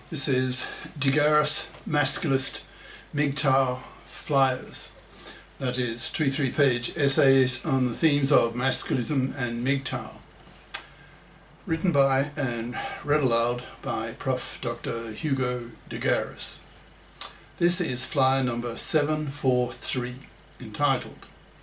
This is Digaris Masculist MGTOW Flyers. That is 2 3-page essays on the themes of masculism and MGTOW. Written by and read aloud by Prof. Dr. Hugo Digaris. This is flyer number 743, entitled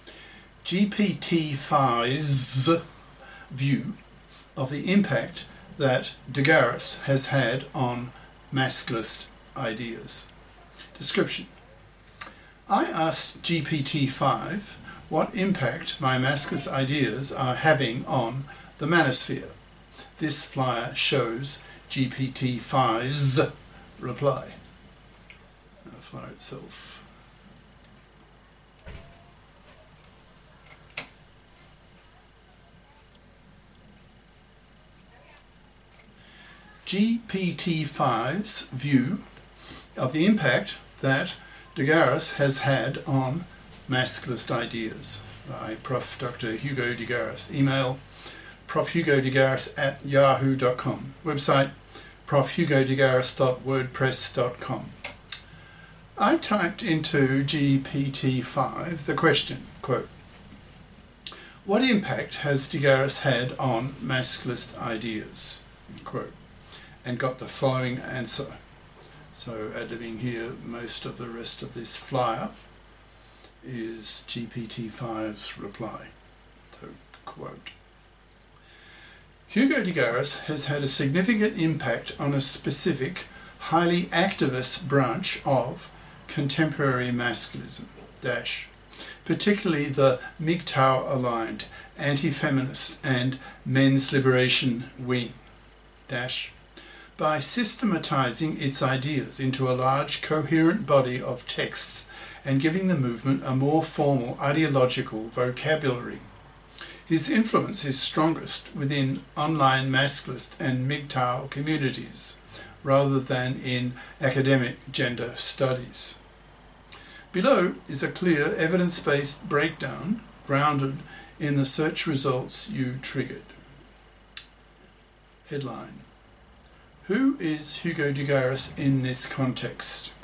GPT-5's View of the Impact that Digaris has had on masculist ideas. Description. I asked GPT-5 what impact my masculist ideas are having on the manosphere. This flyer shows GPT-5's reply. The flyer itself. GPT-5's view of the impact that Digaris has had on masculist ideas by Prof. Dr. Hugo Digaris. Email profhugodigaris@yahoo.com. Website profhugodigaris.wordpress.com. I typed into GPT-5 the question, quote, what impact has Digaris had on masculist ideas? Quote, and got the following answer. So editing here, most of the rest of this flyer is GPT-5's reply. So, quote, Hugo Digaris has had a significant impact on a specific, highly activist branch of contemporary masculism, particularly the MGTOW-aligned, anti-feminist and men's liberation wing, by systematizing its ideas into a large coherent body of texts and giving the movement a more formal ideological vocabulary. His influence is strongest within online masculist and MGTOW communities, rather than in academic gender studies. Below is a clear evidence-based breakdown grounded in the search results you triggered. Headline. Who is Hugo Digaris in this context?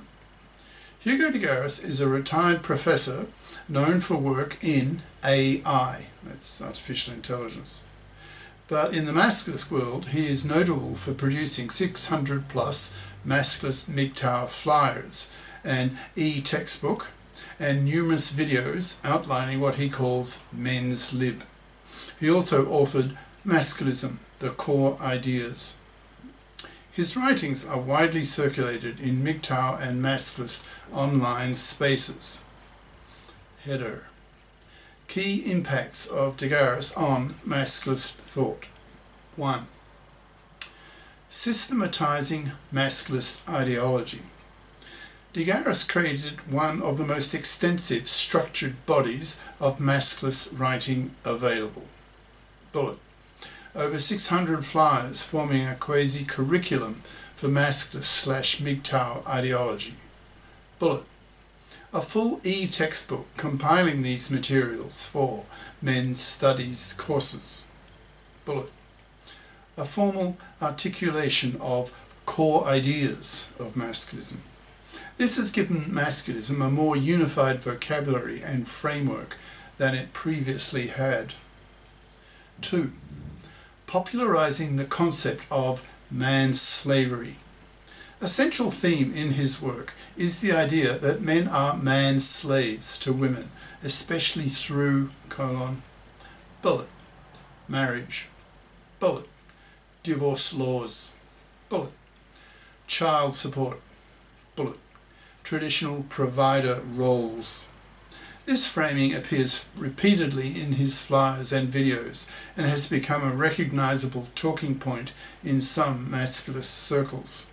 Hugo Digaris is a retired professor known for work in AI, that's artificial intelligence. But in the masculist world, he is notable for producing 600 plus masculist MGTOW flyers, an e-textbook, and numerous videos outlining what he calls men's lib. He also authored Masculism, the Core Ideas. His writings are widely circulated in MGTOW and masculist online spaces. Header. Key impacts of Digaris on masculist thought. 1. Systematizing masculist ideology. Digaris created one of the most extensive structured bodies of masculist writing available. Bullet. Over 600 flyers forming a quasi-curriculum for masculist/MGTOW ideology. Bullet. A full e-textbook compiling these materials for men's studies courses. Bullet. A formal articulation of core ideas of masculism. This has given masculism a more unified vocabulary and framework than it previously had. 2. Popularizing the concept of man's slavery. A central theme in his work is the idea that men are man's slaves to women, especially through, bullet, marriage, bullet, divorce laws, bullet, child support, bullet, traditional provider roles. This framing appears repeatedly in his flyers and videos and has become a recognizable talking point in some masculist circles.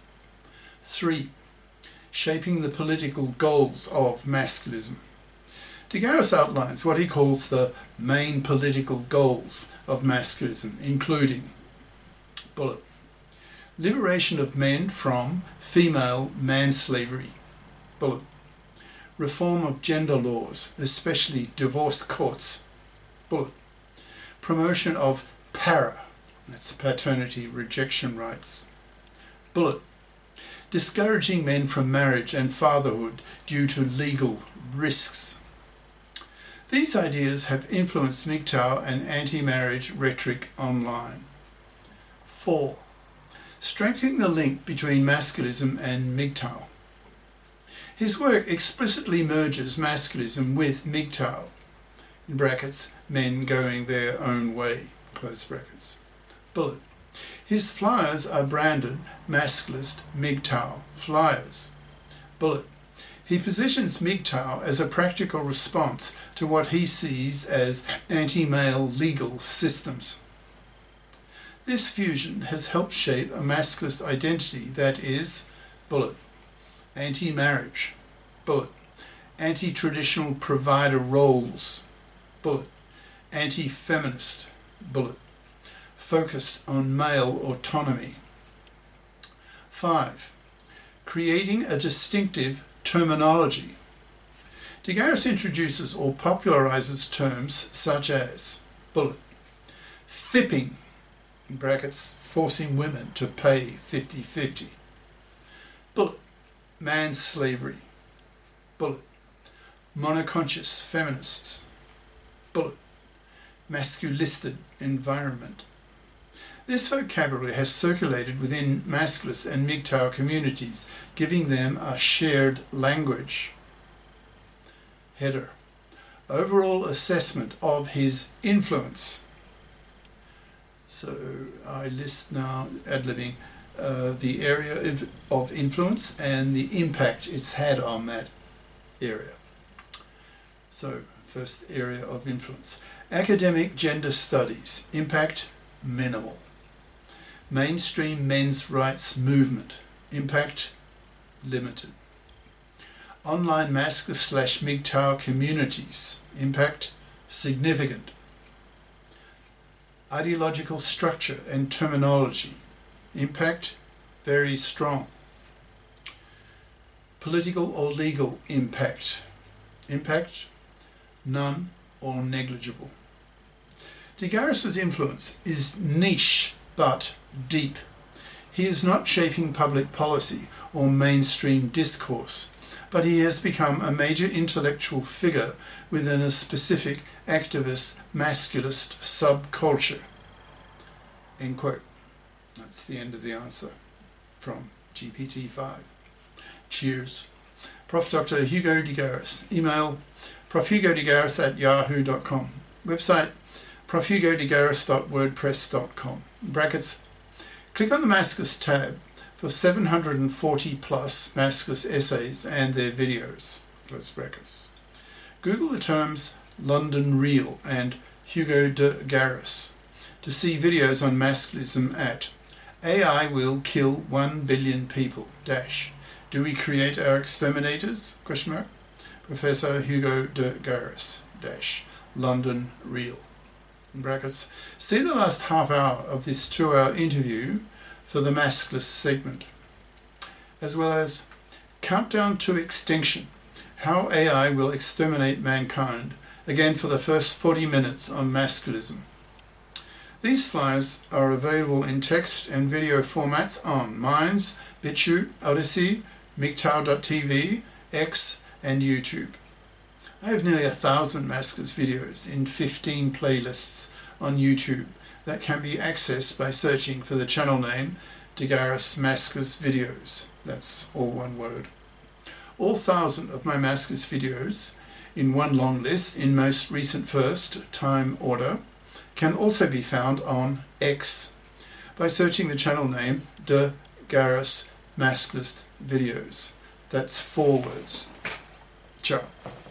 3. Shaping the political goals of masculism. Digaris outlines what he calls the main political goals of masculism, including bullet, liberation of men from female manslavery, bullet, reform of gender laws, especially divorce courts, bullet, promotion of para, that's paternity rejection rights, Bullet. Discouraging men from marriage and fatherhood due to legal risks. These ideas have influenced MGTOW and anti-marriage rhetoric online. 4. Strengthening the link between masculism and MGTOW. His work explicitly merges masculism with MGTOW, in brackets, men going their own way, close brackets. Bullet. His flyers are branded Masculist MGTOW flyers. Bullet. He positions MGTOW as a practical response to what he sees as anti-male legal systems. This fusion has helped shape a masculist identity that is, bullet, anti-marriage, bullet, anti-traditional provider roles, bullet, anti-feminist, bullet, focused on male autonomy. 5. Creating a distinctive terminology. De Garis introduces or popularizes terms such as, bullet, fipping, in brackets, forcing women to pay 50-50, bullet, manslavery, bullet, monoconscious feminists, bullet, masculistic environment. This vocabulary has circulated within masculist and MGTOW communities, giving them a shared language. Header. Overall assessment of his influence. So I list now, ad-libbing, the area of influence and the impact it's had on that area. So first area of influence. Academic gender studies. Impact minimal. Mainstream men's rights movement. Impact limited. Online masculist/MGTOW communities. Impact significant. Ideological structure and terminology. Impact very strong. Political or legal impact. Impact none or negligible. De Garis's influence is niche but deep. He is not shaping public policy or mainstream discourse, but he has become a major intellectual figure within a specific activist masculist subculture. End quote. That's the end of the answer from GPT-5. Cheers. Prof. Dr. Hugo de Garis. Email profhugodegaris@yahoo.com. Website profhugodegaris.wordpress.com. Brackets. Click on the Masculist tab for 740 plus Masculist essays and their videos. Close brackets. Google the terms London Real and Hugo de Garis to see videos on masculism at AI will kill 1 billion people. Do we create our exterminators? Professor Hugo de Garis. London Real. In brackets. See the last half hour of this 2-hour interview for the masculist segment, as well as Countdown to Extinction, How AI Will Exterminate Mankind, again for the first 40 minutes on masculism. These flyers are available in text and video formats on Minds, BitChute, Odyssey, MGTOW.tv, X and YouTube. I have nearly 1,000 masculist videos in 15 playlists on YouTube that can be accessed by searching for the channel name De Garis Masculist Videos. That's all one word. All 1,000 of my masculist videos in one long list in most recent first time order can also be found on X by searching the channel name De Garis Masculist Videos. That's 4 words. Ciao.